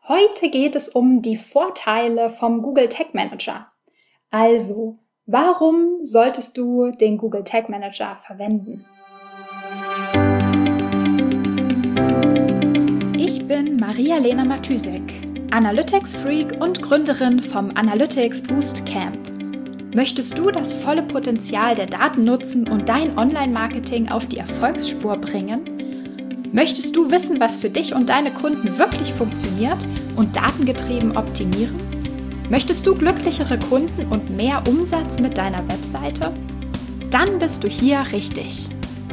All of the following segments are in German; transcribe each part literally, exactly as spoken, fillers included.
Heute geht es um die Vorteile vom Google Tag Manager. Also, warum solltest du den Google Tag Manager verwenden? Ich bin Maria-Lena Matysek, Analytics-Freak und Gründerin vom Analytics Boost Camp. Möchtest du das volle Potenzial der Daten nutzen und dein Online-Marketing auf die Erfolgsspur bringen? Möchtest du wissen, was für dich und deine Kunden wirklich funktioniert und datengetrieben optimieren? Möchtest du glücklichere Kunden und mehr Umsatz mit deiner Webseite? Dann bist du hier richtig.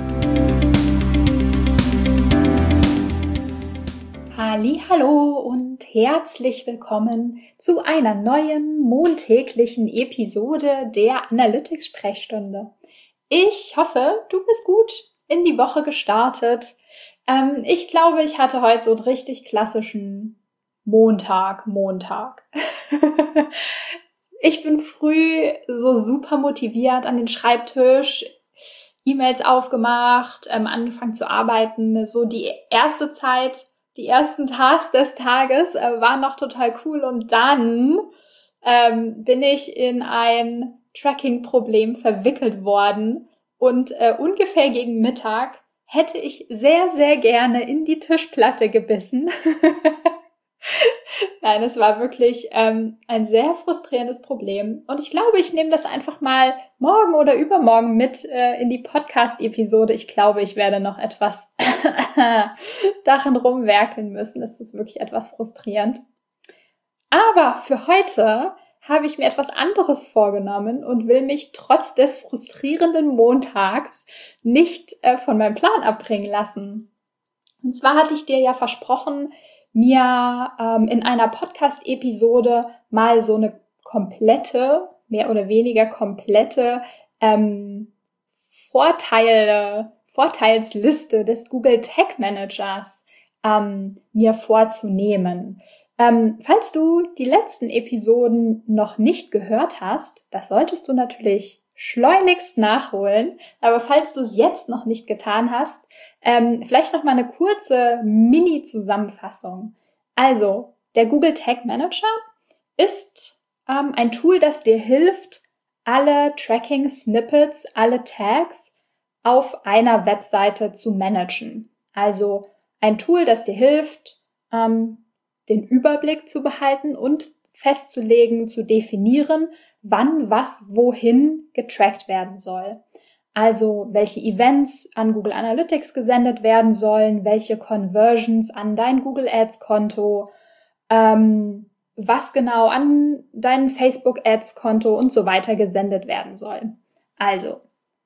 Hallihallo und herzlich willkommen zu einer neuen montäglichen Episode der Analytics-Sprechstunde. Ich hoffe, du bist gut in die Woche gestartet. Ähm, ich glaube, ich hatte heute so einen richtig klassischen Montag, Montag. Ich bin früh so super motiviert an den Schreibtisch, E-Mails aufgemacht, ähm, angefangen zu arbeiten. So die erste Zeit, die ersten Tasks des Tages äh, waren noch total cool. Und dann ähm, bin ich in ein Tracking-Problem verwickelt worden. Und äh, ungefähr gegen Mittag hätte ich sehr, sehr gerne in die Tischplatte gebissen. Nein, es war wirklich ähm, ein sehr frustrierendes Problem. Und ich glaube, ich nehme das einfach mal morgen oder übermorgen mit äh, in die Podcast-Episode. Ich glaube, ich werde noch etwas darin rumwerkeln müssen. Es ist wirklich etwas frustrierend. Aber für heute habe ich mir etwas anderes vorgenommen und will mich trotz des frustrierenden Montags nicht äh, von meinem Plan abbringen lassen. Und zwar hatte ich dir ja versprochen, mir ähm, in einer Podcast-Episode mal so eine komplette, mehr oder weniger komplette ähm, Vorteile, Vorteilsliste des Google Tag Managers ähm, mir vorzunehmen. Ähm, falls du die letzten Episoden noch nicht gehört hast, das solltest du natürlich schleunigst nachholen. Aber falls du es jetzt noch nicht getan hast, ähm, vielleicht noch mal eine kurze Mini-Zusammenfassung. Also, der Google Tag Manager ist ähm, ein Tool, das dir hilft, alle Tracking-Snippets, alle Tags auf einer Webseite zu managen. Also ein Tool, das dir hilft, ähm, den Überblick zu behalten und festzulegen, zu definieren, wann was wohin getrackt werden soll. Also welche Events an Google Analytics gesendet werden sollen, welche Conversions an dein Google Ads Konto, ähm, was genau an dein Facebook Ads Konto und so weiter gesendet werden soll. Also,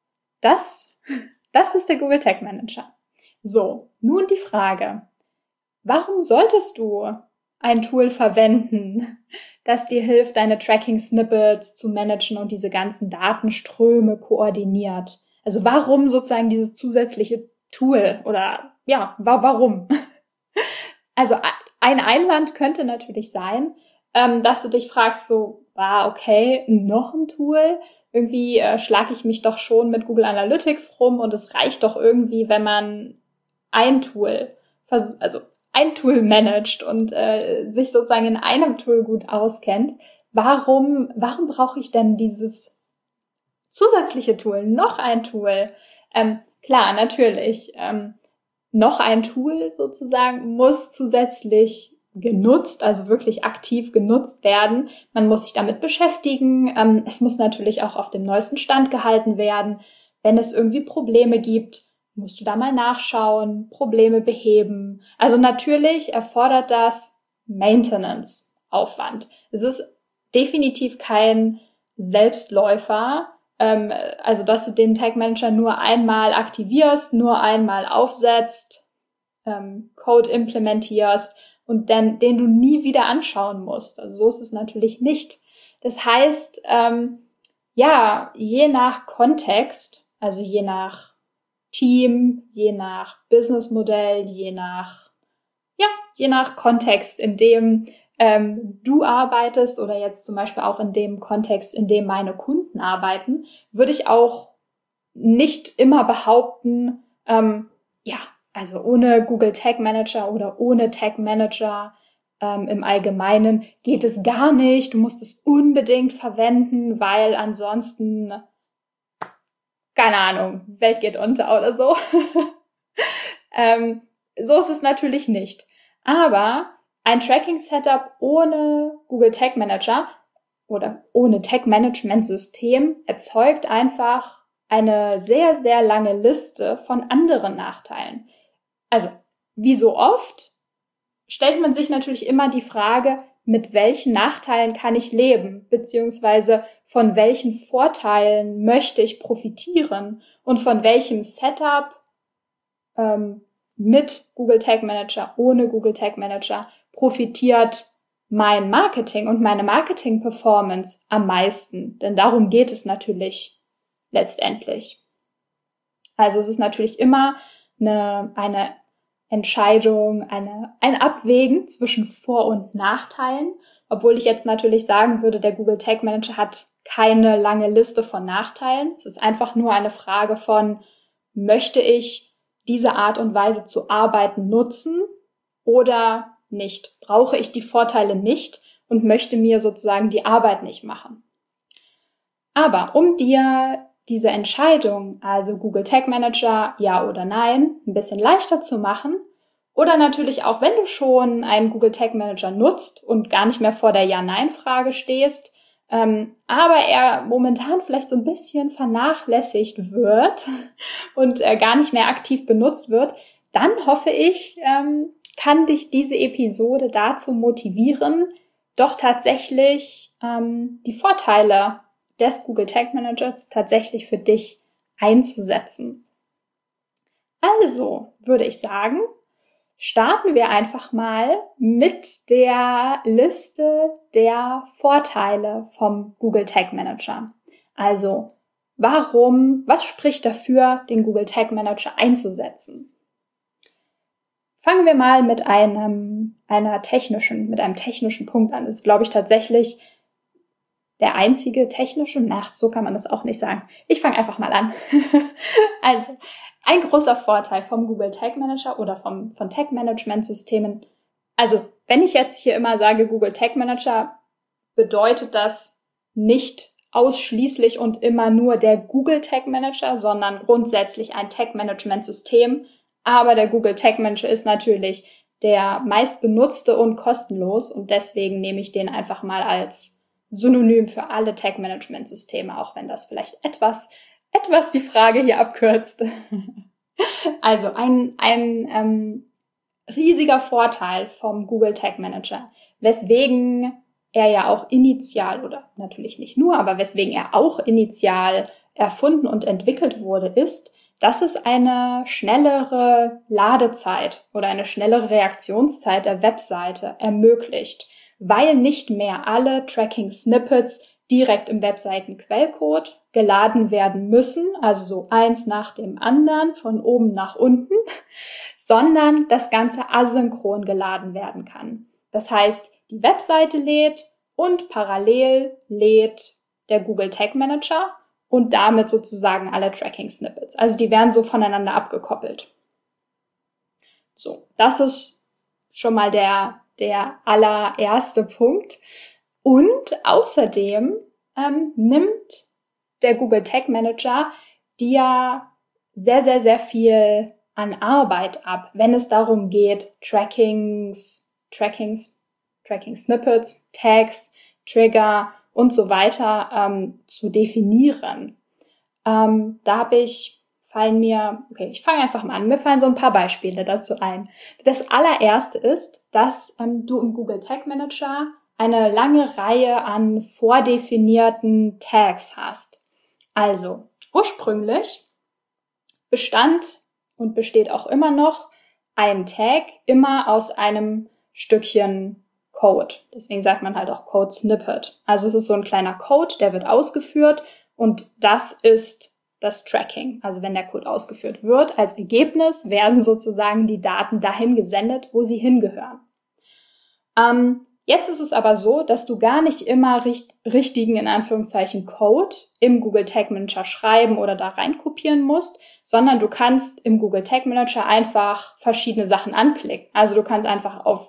das, das ist der Google Tag Manager. So, nun die Frage, warum solltest du ein Tool verwenden, das dir hilft, deine Tracking-Snippets zu managen und diese ganzen Datenströme koordiniert? Also warum sozusagen dieses zusätzliche Tool oder ja, wa- warum? Also ein Einwand könnte natürlich sein, ähm, dass du dich fragst so, ah, okay, noch ein Tool? Irgendwie äh, schlage ich mich doch schon mit Google Analytics rum und es reicht doch irgendwie, wenn man ein Tool, vers- also ein Tool managt und äh, sich sozusagen in einem Tool gut auskennt. Warum, warum brauche ich denn dieses zusätzliche Tool, noch ein Tool? Ähm, klar, natürlich, ähm, noch ein Tool sozusagen muss zusätzlich genutzt, also wirklich aktiv genutzt werden. Man muss sich damit beschäftigen. Ähm, es muss natürlich auch auf dem neuesten Stand gehalten werden. Wenn es irgendwie Probleme gibt, musst du da mal nachschauen, Probleme beheben. Also natürlich erfordert das Maintenance-Aufwand. Es ist definitiv kein Selbstläufer, ähm, also dass du den Tag Manager nur einmal aktivierst, nur einmal aufsetzt, ähm, Code implementierst und dann den du nie wieder anschauen musst. Also so ist es natürlich nicht. Das heißt, ähm, ja, je nach Kontext, also je nach Team, je nach Businessmodell, je nach, ja, je nach Kontext, in dem ähm, du arbeitest oder jetzt zum Beispiel auch in dem Kontext, in dem meine Kunden arbeiten, würde ich auch nicht immer behaupten, ähm, ja, also ohne Google Tag Manager oder ohne Tag Manager ähm, im Allgemeinen geht es gar nicht, du musst es unbedingt verwenden, weil ansonsten, keine Ahnung, Welt geht unter oder so. ähm, so ist es natürlich nicht. Aber ein Tracking-Setup ohne Google Tag Manager oder ohne Tag-Management-System erzeugt einfach eine sehr, sehr lange Liste von anderen Nachteilen. Also, wie so oft, stellt man sich natürlich immer die Frage, mit welchen Nachteilen kann ich leben, beziehungsweise von welchen Vorteilen möchte ich profitieren und von welchem Setup ähm, mit Google Tag Manager, ohne Google Tag Manager profitiert mein Marketing und meine Marketing-Performance am meisten. Denn darum geht es natürlich letztendlich. Also es ist natürlich immer eine, eine Entscheidung, eine, ein Abwägen zwischen Vor- und Nachteilen. Obwohl ich jetzt natürlich sagen würde, der Google Tag Manager hat keine lange Liste von Nachteilen. Es ist einfach nur eine Frage von, möchte ich diese Art und Weise zu arbeiten nutzen oder nicht? Brauche ich die Vorteile nicht und möchte mir sozusagen die Arbeit nicht machen? Aber um dir diese Entscheidung, also Google Tag Manager, ja oder nein, ein bisschen leichter zu machen oder natürlich auch, wenn du schon einen Google Tag Manager nutzt und gar nicht mehr vor der Ja-Nein-Frage stehst, ähm, aber er momentan vielleicht so ein bisschen vernachlässigt wird und äh, gar nicht mehr aktiv benutzt wird, dann hoffe ich, ähm, kann dich diese Episode dazu motivieren, doch tatsächlich ähm, die Vorteile des Google Tag Managers tatsächlich für dich einzusetzen. Also würde ich sagen, starten wir einfach mal mit der Liste der Vorteile vom Google Tag Manager. Also warum, was spricht dafür, den Google Tag Manager einzusetzen? Fangen wir mal mit einem, einer technischen, mit einem technischen Punkt an. Das ist, glaube ich, tatsächlich der einzige technische, ach, so kann man das auch nicht sagen. Ich fange einfach mal an. Also, ein großer Vorteil vom Google Tag Manager oder vom, von Tag-Management-Systemen. Also, wenn ich jetzt hier immer sage Google Tag Manager, bedeutet das nicht ausschließlich und immer nur der Google Tag Manager, sondern grundsätzlich ein Tag-Management-System. Aber der Google Tag Manager ist natürlich der meistbenutzte und kostenlos und deswegen nehme ich den einfach mal als Synonym für alle Tag-Management-Systeme, auch wenn das vielleicht etwas, etwas die Frage hier abkürzt. Also ein, ein ähm, riesiger Vorteil vom Google Tag Manager, weswegen er ja auch initial, oder natürlich nicht nur, aber weswegen er auch initial erfunden und entwickelt wurde, ist, dass es eine schnellere Ladezeit oder eine schnellere Reaktionszeit der Webseite ermöglicht, weil nicht mehr alle Tracking-Snippets direkt im Webseitenquellcode geladen werden müssen, also so eins nach dem anderen, von oben nach unten, sondern das Ganze asynchron geladen werden kann. Das heißt, die Webseite lädt und parallel lädt der Google Tag Manager und damit sozusagen alle Tracking-Snippets. Also die werden so voneinander abgekoppelt. So, das ist schon mal der, der allererste Punkt. Und außerdem ähm, nimmt der Google Tag Manager dir sehr, sehr, sehr viel an Arbeit ab, wenn es darum geht, Trackings, Trackings, Tracking-Snippets, Tags, Trigger und so weiter ähm, zu definieren. Ähm, da habe ich, fallen mir, okay, ich fange einfach mal an, mir fallen so ein paar Beispiele dazu ein. Das allererste ist, dass ähm, du im Google Tag Manager eine lange Reihe an vordefinierten Tags hast. Also ursprünglich bestand und besteht auch immer noch ein Tag immer aus einem Stückchen Code. Deswegen sagt man halt auch Code Snippet. Also es ist so ein kleiner Code, der wird ausgeführt und das ist das Tracking. Also wenn der Code ausgeführt wird, als Ergebnis werden sozusagen die Daten dahin gesendet, wo sie hingehören. Ähm, jetzt ist es aber so, dass du gar nicht immer richt- richtigen, in Anführungszeichen, Code im Google Tag Manager schreiben oder da reinkopieren musst, sondern du kannst im Google Tag Manager einfach verschiedene Sachen anklicken. Also du kannst einfach auf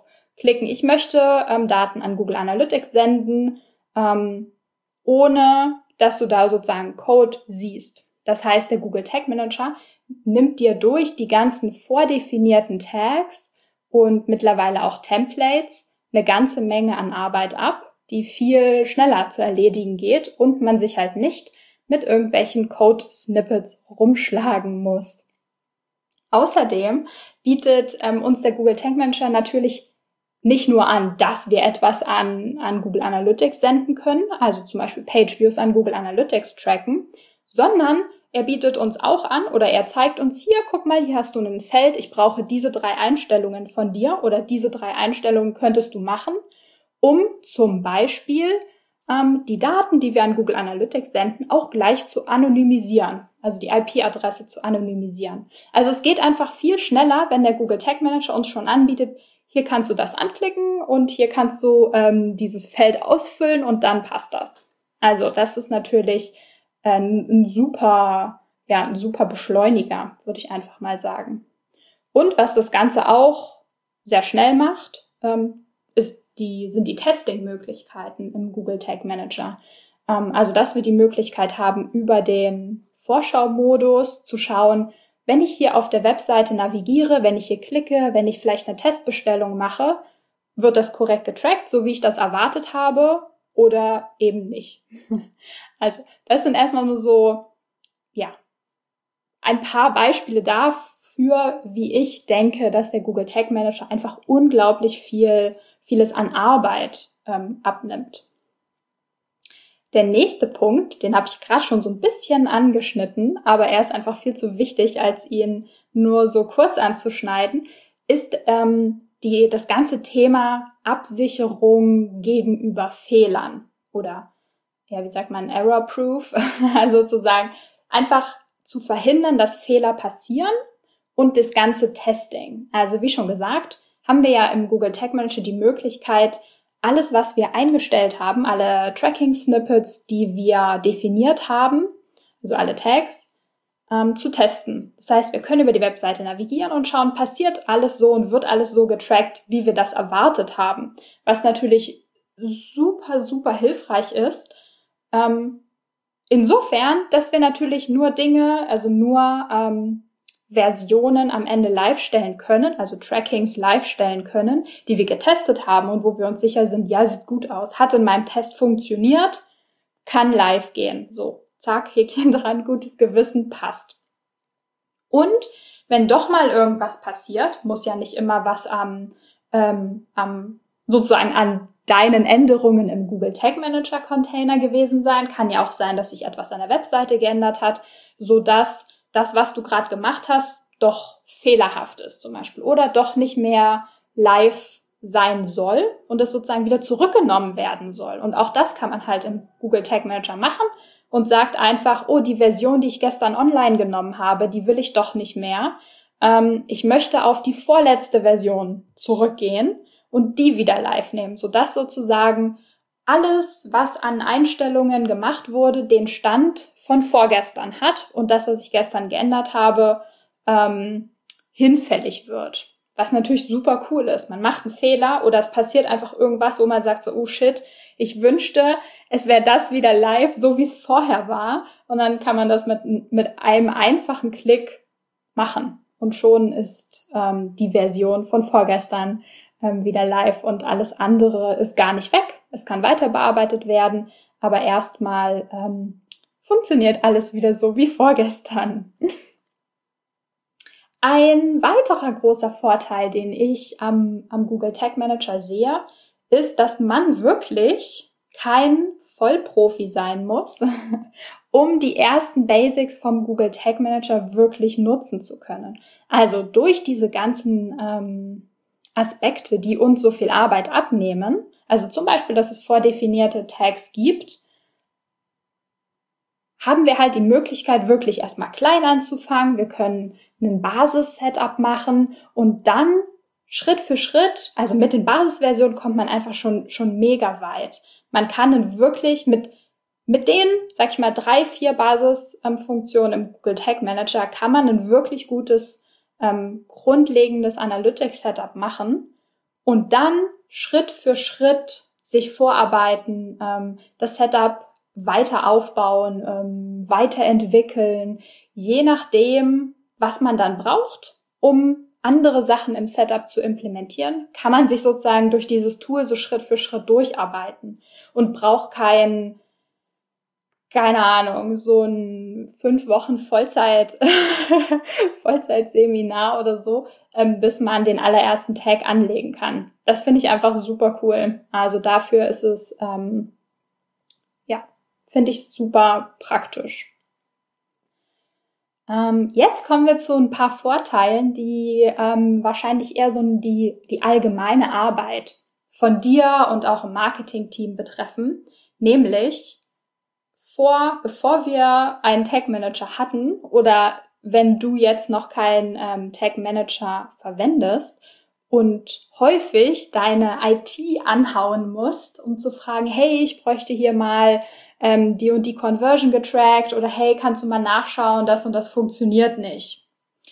klicken, ich möchte ähm, Daten an Google Analytics senden, ähm, ohne dass du da sozusagen Code siehst. Das heißt, der Google Tag Manager nimmt dir durch die ganzen vordefinierten Tags und mittlerweile auch Templates eine ganze Menge an Arbeit ab, die viel schneller zu erledigen geht und man sich halt nicht mit irgendwelchen Code-Snippets rumschlagen muss. Außerdem bietet ähm, uns der Google Tag Manager natürlich nicht nur an, dass wir etwas an, an Google Analytics senden können, also zum Beispiel Page-Views an Google Analytics tracken, sondern er bietet uns auch an oder er zeigt uns hier, guck mal, hier hast du ein Feld, ich brauche diese drei Einstellungen von dir oder diese drei Einstellungen könntest du machen, um zum Beispiel ähm, die Daten, die wir an Google Analytics senden, auch gleich zu anonymisieren, also die I P-Adresse zu anonymisieren. Also es geht einfach viel schneller, wenn der Google Tag Manager uns schon anbietet, hier kannst du das anklicken und hier kannst du ähm, dieses Feld ausfüllen und dann passt das. Also das ist natürlich ein, ein super, ja, ein super Beschleuniger, würde ich einfach mal sagen. Und was das Ganze auch sehr schnell macht, ähm, ist die, sind die Testing-Möglichkeiten im Google Tag Manager. Ähm, also dass wir die Möglichkeit haben, über den Vorschau-Modus zu schauen, wenn ich hier auf der Webseite navigiere, wenn ich hier klicke, wenn ich vielleicht eine Testbestellung mache, wird das korrekt getrackt, so wie ich das erwartet habe oder eben nicht. Also das sind erstmal nur so, ja, ein paar Beispiele dafür, wie ich denke, dass der Google Tag Manager einfach unglaublich viel, vieles an Arbeit ähm, abnimmt. Der nächste Punkt, den habe ich gerade schon so ein bisschen angeschnitten, aber er ist einfach viel zu wichtig, als ihn nur so kurz anzuschneiden, ist ähm, die, das ganze Thema Absicherung gegenüber Fehlern oder, ja, wie sagt man, Error-Proof, also sozusagen einfach zu verhindern, dass Fehler passieren und das ganze Testing. Also wie schon gesagt, haben wir ja im Google Tag Manager die Möglichkeit, alles, was wir eingestellt haben, alle Tracking-Snippets, die wir definiert haben, also alle Tags, ähm, zu testen. Das heißt, wir können über die Webseite navigieren und schauen, passiert alles so und wird alles so getrackt, wie wir das erwartet haben. Was natürlich super, super hilfreich ist. Ähm, insofern, dass wir natürlich nur Dinge, also nur ähm, Versionen am Ende live stellen können, also Trackings live stellen können, die wir getestet haben und wo wir uns sicher sind, ja, sieht gut aus, hat in meinem Test funktioniert, kann live gehen. So, zack, Häkchen dran, gutes Gewissen, passt. Und wenn doch mal irgendwas passiert, muss ja nicht immer was am, ähm, am sozusagen an deinen Änderungen im Google Tag Manager Container gewesen sein, kann ja auch sein, dass sich etwas an der Webseite geändert hat, sodass das, was du gerade gemacht hast, doch fehlerhaft ist zum Beispiel oder doch nicht mehr live sein soll und es sozusagen wieder zurückgenommen werden soll. Und auch das kann man halt im Google Tag Manager machen und sagt einfach, oh, die Version, die ich gestern online genommen habe, die will ich doch nicht mehr. Ähm, ich möchte auf die vorletzte Version zurückgehen und die wieder live nehmen, sodass sozusagen alles, was an Einstellungen gemacht wurde, den Stand von vorgestern hat und das, was ich gestern geändert habe, ähm, hinfällig wird. Was natürlich super cool ist. Man macht einen Fehler oder es passiert einfach irgendwas, wo man sagt so, oh shit, ich wünschte, es wäre das wieder live, so wie es vorher war. Und dann kann man das mit, mit einem einfachen Klick machen. Und schon ist ähm, die Version von vorgestern ähm, wieder live und alles andere ist gar nicht weg. Es kann weiter bearbeitet werden, aber erstmal ähm, funktioniert alles wieder so wie vorgestern. Ein weiterer großer Vorteil, den ich am, am Google Tag Manager sehe, ist, dass man wirklich kein Vollprofi sein muss, um die ersten Basics vom Google Tag Manager wirklich nutzen zu können. Also durch diese ganzen ähm, Aspekte, die uns so viel Arbeit abnehmen, also zum Beispiel, dass es vordefinierte Tags gibt, haben wir halt die Möglichkeit, wirklich erstmal klein anzufangen. Wir können einen Basis-Setup machen und dann Schritt für Schritt, also mit den Basisversionen kommt man einfach schon, schon mega weit. Man kann dann wirklich mit, mit den, sag ich mal, drei, vier Basisfunktionen im Google Tag Manager kann man ein wirklich gutes, ähm, grundlegendes Analytics-Setup machen. und dann Schritt für Schritt sich vorarbeiten, ähm, das Setup weiter aufbauen, ähm, weiterentwickeln, je nachdem, was man dann braucht, um andere Sachen im Setup zu implementieren, kann man sich sozusagen durch dieses Tool so Schritt für Schritt durcharbeiten und braucht kein, keine Ahnung, so ein fünf Wochen Vollzeit, Vollzeitseminar oder so, ähm, bis man den allerersten Tag anlegen kann. Das finde ich einfach super cool. Also dafür ist es, ähm, ja, finde ich super praktisch. Ähm, jetzt kommen wir zu ein paar Vorteilen, die ähm, wahrscheinlich eher so die, die allgemeine Arbeit von dir und auch im Marketing-Team betreffen. Nämlich, vor, bevor wir einen Tag Manager hatten oder wenn du jetzt noch keinen ähm, Tag Manager verwendest und häufig deine I T anhauen musst, um zu fragen, hey, ich bräuchte hier mal ähm, die und die Conversion getrackt oder hey, kannst du mal nachschauen, das und das funktioniert nicht.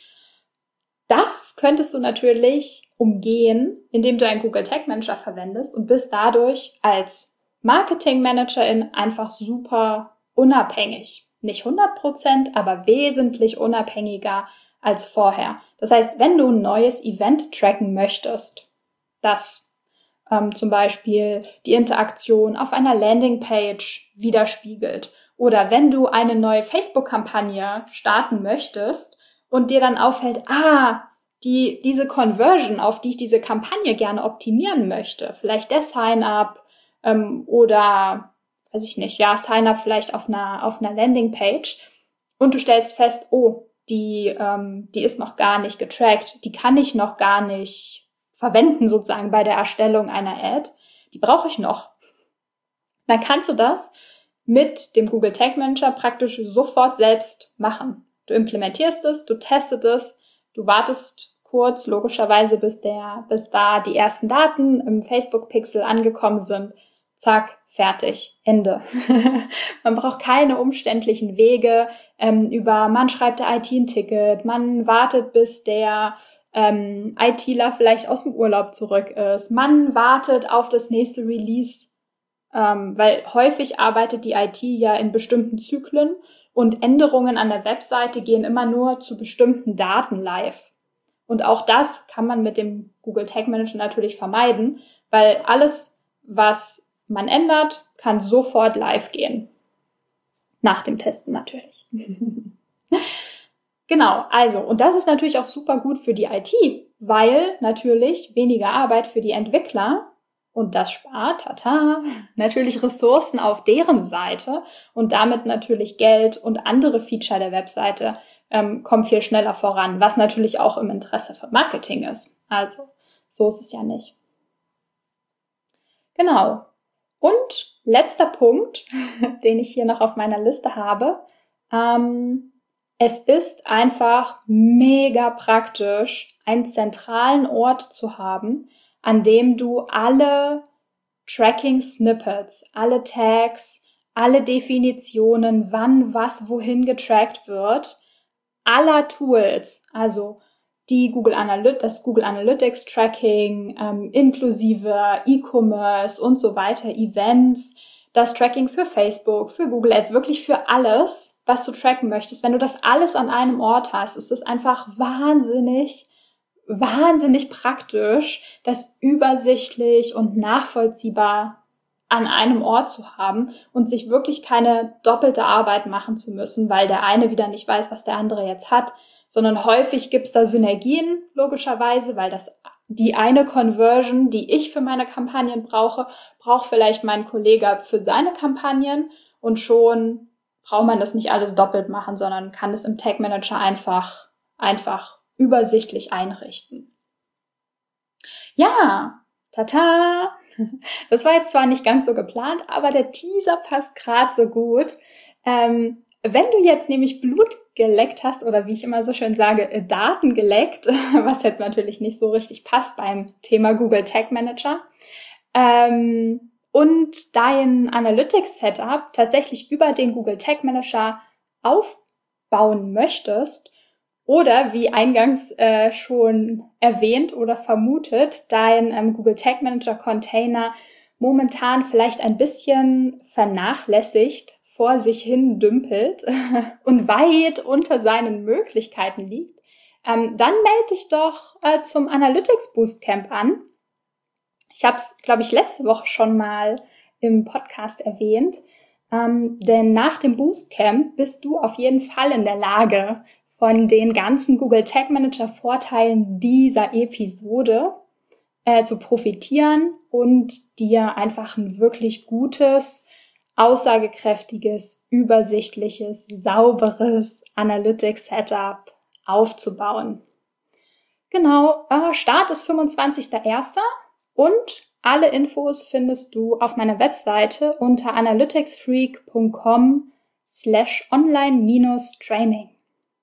Das könntest du natürlich umgehen, indem du einen Google Tag Manager verwendest und bist dadurch als Marketing-Managerin einfach super unabhängig. Nicht hundert Prozent, aber wesentlich unabhängiger als vorher. Das heißt, wenn du ein neues Event tracken möchtest, das ähm, zum Beispiel die Interaktion auf einer Landingpage widerspiegelt, oder wenn du eine neue Facebook-Kampagne starten möchtest und dir dann auffällt, ah, die, diese Conversion, auf die ich diese Kampagne gerne optimieren möchte, vielleicht der Sign-up ähm, oder, weiß ich nicht, ja, Sign-up vielleicht auf einer, auf einer Landingpage und du stellst fest, oh, die, ähm, die ist noch gar nicht getrackt, die kann ich noch gar nicht verwenden sozusagen bei der Erstellung einer Ad, die brauche ich noch. Dann kannst du das mit dem Google Tag Manager praktisch sofort selbst machen. Du implementierst es, du testest es, du wartest kurz, logischerweise, bis der, bis da die ersten Daten im Facebook-Pixel angekommen sind. Zack, fertig, Ende. Man braucht keine umständlichen Wege ähm, über, man schreibt der I T ein Ticket, man wartet, bis der ähm, ITler vielleicht aus dem Urlaub zurück ist, man wartet auf das nächste Release, ähm, weil häufig arbeitet die I T ja in bestimmten Zyklen und Änderungen an der Webseite gehen immer nur zu bestimmten Daten live. Und auch das kann man mit dem Google Tag Manager natürlich vermeiden, weil alles, was man ändert, kann sofort live gehen. Nach dem Testen natürlich. Genau, also, und das ist natürlich auch super gut für die I T, weil natürlich weniger Arbeit für die Entwickler und das spart, tata, natürlich Ressourcen auf deren Seite und damit natürlich Geld und andere Feature der Webseite ähm, kommen viel schneller voran, was natürlich auch im Interesse von Marketing ist. Also, so ist es ja nicht. Genau. Und letzter Punkt, den ich hier noch auf meiner Liste habe, ähm, es ist einfach mega praktisch, einen zentralen Ort zu haben, an dem du alle Tracking-Snippets, alle Tags, alle Definitionen, wann was wohin getrackt wird, aller Tools, also die Google Analytics, das Google Analytics Tracking, ähm, inklusive E-Commerce und so weiter, Events, das Tracking für Facebook, für Google Ads, wirklich für alles, was du tracken möchtest. Wenn du das alles an einem Ort hast, ist es einfach wahnsinnig, wahnsinnig praktisch, das übersichtlich und nachvollziehbar an einem Ort zu haben und sich wirklich keine doppelte Arbeit machen zu müssen, weil der eine wieder nicht weiß, was der andere jetzt hat, sondern häufig gibt's da Synergien, logischerweise, weil das die eine Conversion, die ich für meine Kampagnen brauche, braucht vielleicht mein Kollege für seine Kampagnen und schon braucht man das nicht alles doppelt machen, sondern kann es im Tag Manager einfach, einfach übersichtlich einrichten. Ja, tata! Das war jetzt zwar nicht ganz so geplant, aber der Teaser passt gerade so gut. Ähm, wenn du jetzt nämlich Blut geleckt hast oder wie ich immer so schön sage, Daten geleckt, was jetzt natürlich nicht so richtig passt beim Thema Google Tag Manager, ähm, und dein Analytics Setup tatsächlich über den Google Tag Manager aufbauen möchtest Oder wie eingangs äh, schon erwähnt oder vermutet, dein ähm, Google Tag Manager Container momentan vielleicht ein bisschen vernachlässigt vor sich hin dümpelt und weit unter seinen Möglichkeiten liegt, ähm, dann melde dich doch äh, zum Analytics Boostcamp an. Ich habe es, glaube ich, letzte Woche schon mal im Podcast erwähnt, ähm, denn nach dem Boostcamp bist du auf jeden Fall in der Lage, von den ganzen Google Tag Manager Vorteilen dieser Episode äh, zu profitieren und dir einfach ein wirklich gutes, aussagekräftiges, übersichtliches, sauberes Analytics Setup aufzubauen. Genau, äh, Start ist fünfundzwanzigster erster und alle Infos findest du auf meiner Webseite unter analyticsfreak punkt com slash online minus training.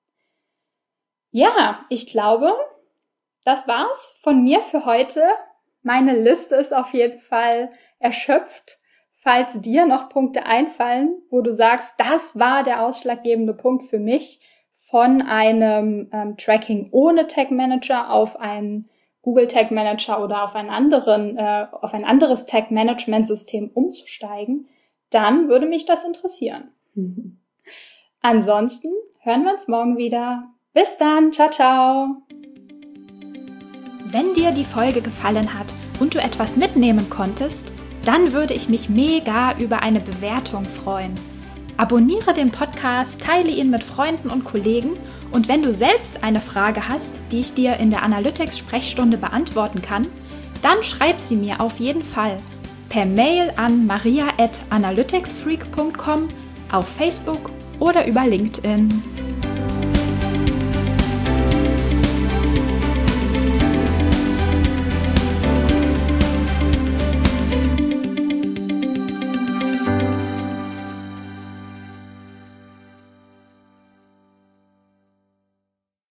Ja, ich glaube, das war's von mir für heute. Meine Liste ist auf jeden Fall erschöpft. Falls dir noch Punkte einfallen, wo du sagst, das war der ausschlaggebende Punkt für mich, von einem ähm, Tracking ohne Tag Manager auf einen Google Tag Manager oder auf einen anderen, äh, auf ein anderes Tag Management System umzusteigen, dann würde mich das interessieren. Mhm. Ansonsten hören wir uns morgen wieder. Bis dann, ciao, ciao. Wenn dir die Folge gefallen hat und du etwas mitnehmen konntest, dann würde ich mich mega über eine Bewertung freuen. Abonniere den Podcast, teile ihn mit Freunden und Kollegen und wenn du selbst eine Frage hast, die ich dir in der Analytics-Sprechstunde beantworten kann, dann schreib sie mir auf jeden Fall per Mail an maria at analyticsfreak punkt com, auf Facebook oder über LinkedIn.